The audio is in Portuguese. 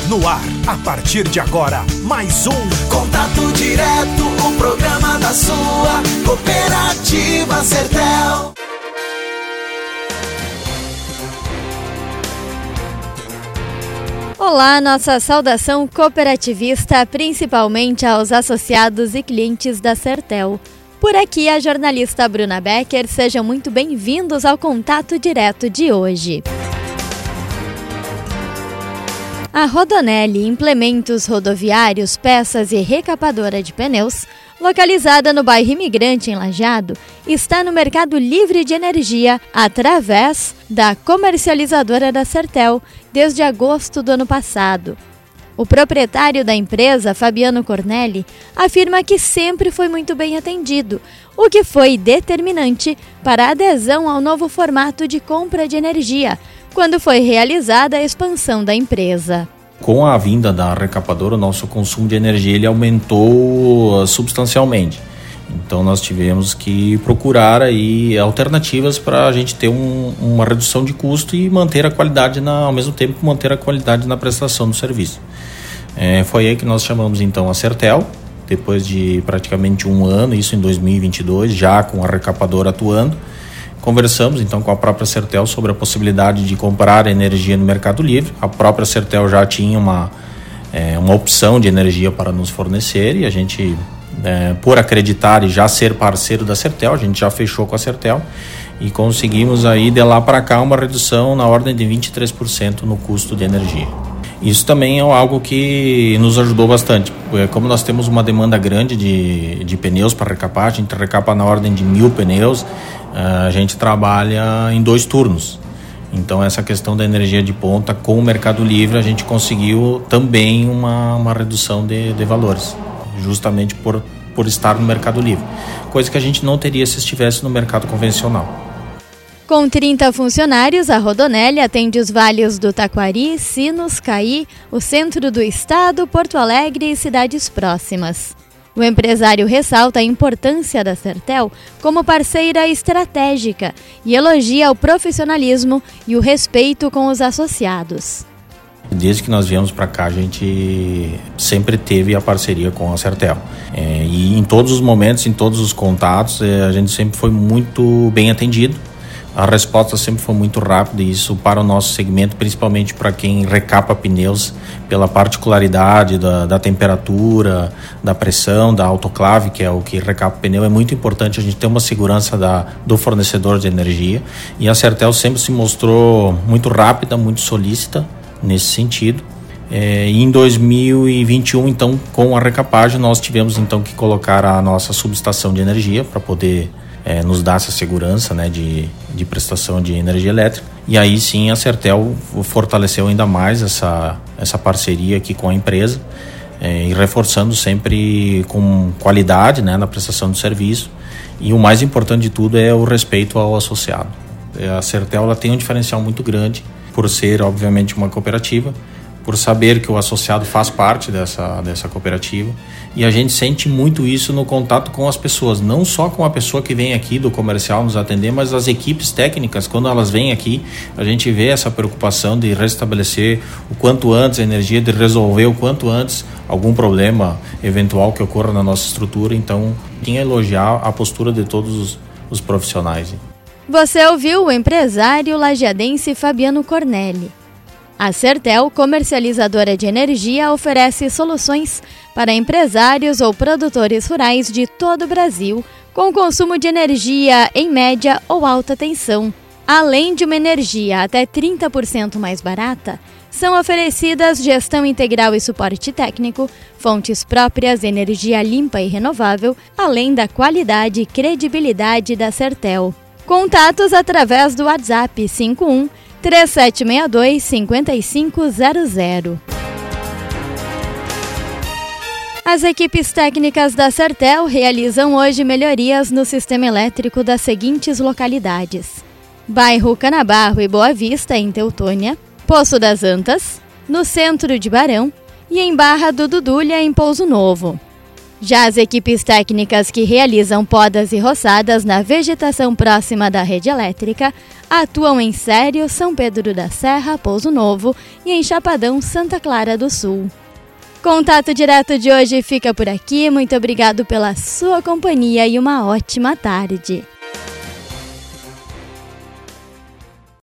No ar, a partir de agora, mais um Contato Direto, o programa da sua cooperativa Sertel. Olá, nossa saudação cooperativista, principalmente aos associados e clientes da Sertel. Por aqui, a jornalista Bruna Becker. Sejam muito bem-vindos ao Contato Direto de hoje. A Rodonelli Implementos Rodoviários, Peças e Recapadora de Pneus, localizada no bairro Imigrante, em Lajeado, está no mercado livre de energia através da comercializadora da Sertel desde agosto do ano passado. O proprietário da empresa, Fabiano Cornelli, afirma que sempre foi muito bem atendido, o que foi determinante para a adesão ao novo formato de compra de energia, quando foi realizada a expansão da empresa. Com a vinda da recapadora, o nosso consumo de energia ele aumentou substancialmente. Então nós tivemos que procurar aí alternativas para a gente ter uma redução de custo e manter a qualidade, ao mesmo tempo manter a qualidade na prestação do serviço. Foi aí que nós chamamos então a Sertel, depois de praticamente um ano, isso em 2022, já com a recapadora atuando. Conversamos então com a própria Sertel sobre a possibilidade de comprar energia no Mercado Livre. A própria Sertel já tinha uma opção de energia para nos fornecer e a gente, por acreditar e já ser parceiro da Sertel, a gente já fechou com a Sertel e conseguimos aí de lá para cá uma redução na ordem de 23% no custo de energia. Isso também é algo que nos ajudou bastante. Como nós temos uma demanda grande de pneus para recapar, a gente recapa na ordem de 1.000 pneus, a gente trabalha em 2 turnos. Então essa questão da energia de ponta com o Mercado Livre a gente conseguiu também uma redução de valores, justamente por estar no Mercado Livre, coisa que a gente não teria se estivesse no mercado convencional. Com 30 funcionários, a Rodonelli atende os vales do Taquari, Sinos, Caí, o centro do estado, Porto Alegre e cidades próximas. O empresário ressalta a importância da Sertel como parceira estratégica e elogia o profissionalismo e o respeito com os associados. Desde que nós viemos para cá, a gente sempre teve a parceria com a Sertel. E em todos os momentos, em todos os contatos, a gente sempre foi muito bem atendido. A resposta sempre foi muito rápida e isso para o nosso segmento, principalmente para quem recapa pneus, pela particularidade da temperatura, da pressão, da autoclave, que é o que recapa o pneu, é muito importante a gente ter uma segurança do fornecedor de energia. E a Sertel sempre se mostrou muito rápida, muito solícita nesse sentido. E em 2021, então, com a recapagem, nós tivemos então que colocar a nossa subestação de energia para poder nos dar essa segurança, né, de prestação de energia elétrica. E aí sim a Sertel fortaleceu ainda mais essa parceria aqui com a empresa, e reforçando sempre com qualidade, né, na prestação do serviço. E o mais importante de tudo é o respeito ao associado. A Sertel ela tem um diferencial muito grande por ser, obviamente, uma cooperativa, por saber que o associado faz parte dessa cooperativa, e a gente sente muito isso no contato com as pessoas, não só com a pessoa que vem aqui do comercial nos atender, mas as equipes técnicas, quando elas vêm aqui, a gente vê essa preocupação de restabelecer o quanto antes a energia, de resolver o quanto antes algum problema eventual que ocorra na nossa estrutura. Então, tinha que elogiar a postura de todos os profissionais. Você ouviu o empresário lajeadense Fabiano Cornelli. A Sertel, comercializadora de energia, oferece soluções para empresários ou produtores rurais de todo o Brasil, com consumo de energia em média ou alta tensão. Além de uma energia até 30% mais barata, são oferecidas gestão integral e suporte técnico, fontes próprias, energia limpa e renovável, além da qualidade e credibilidade da Sertel. Contatos através do WhatsApp 51-3762-5500. As equipes técnicas da Sertel realizam hoje melhorias no sistema elétrico das seguintes localidades: bairro Canabarro e Boa Vista, em Teutônia, Poço das Antas, no centro de Barão, e em Barra do Dudulha, em Pouso Novo. Já as equipes técnicas que realizam podas e roçadas na vegetação próxima da rede elétrica atuam em Sério, São Pedro da Serra, Pouso Novo e em Chapadão, Santa Clara do Sul. Contato Direto de hoje fica por aqui. Muito obrigado pela sua companhia e uma ótima tarde.